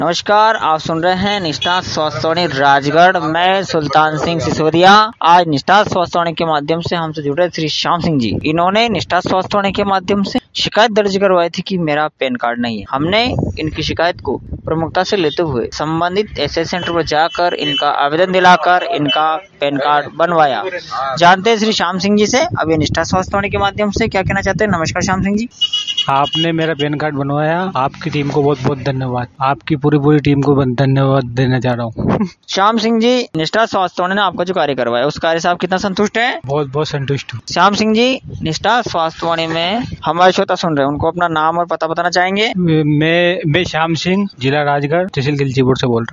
नमस्कार, आप सुन रहे हैं निष्ठा स्वास्थ्यवाणी राजगढ़। मैं सुल्तान सिंह सिसोदिया। आज निष्ठा स्वास्थ्यवाणी के माध्यम से हमसे जुड़े श्री श्याम सिंह जी। इन्होंने निष्ठा स्वास्थ्यवाणी के माध्यम से शिकायत दर्ज करवाई थी कि मेरा पैन कार्ड नहीं है। हमने इनकी शिकायत को प्रमुखता से लेते हुए संबंधित एसएस सेंटर पर जाकर इनका आवेदन दिलाकर इनका पैन कार्ड बनवाया। जानते हैं श्री श्याम सिंह जी से। अब ये निष्ठा स्वास्थ्यवाणी के माध्यम से क्या कहना चाहते हैं। नमस्कार श्याम सिंह जी। आपने मेरा पैन कार्ड बनवाया, आपकी टीम को बहुत बहुत धन्यवाद। आपकी पूरी टीम को धन्यवाद देना चाह रहा हूँ। श्याम सिंह जी, निष्ठा स्वास्थ्यवाणी ने आपका जो कार्य करवाया उस कार्य से आप कितना संतुष्ट हैं। बहुत संतुष्ट हूँ। श्याम सिंह जी, निष्ठा स्वास्थ्यवाणी में हमारे श्रोता सुन रहे हैं, उनको अपना नाम और पता बताना चाहेंगे। मैं श्याम सिंह, जिला राजगढ़, तहसील गिलचीपुर से बोल रहा हूँ।